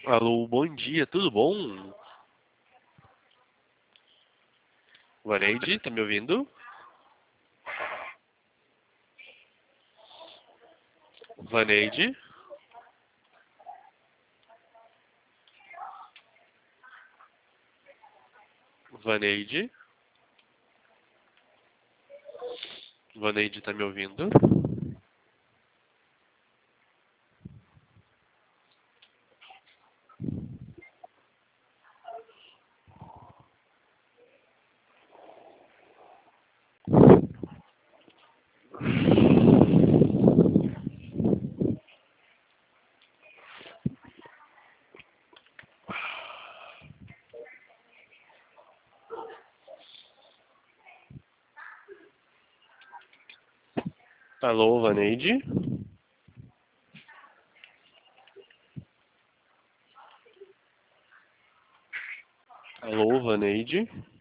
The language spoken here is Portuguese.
Alô, bom dia, tudo bom? Vaneide, tá me ouvindo? Vaneide? Vaneide? Vaneide, tá me ouvindo? Alô, Vaneide? Alô, Vaneide?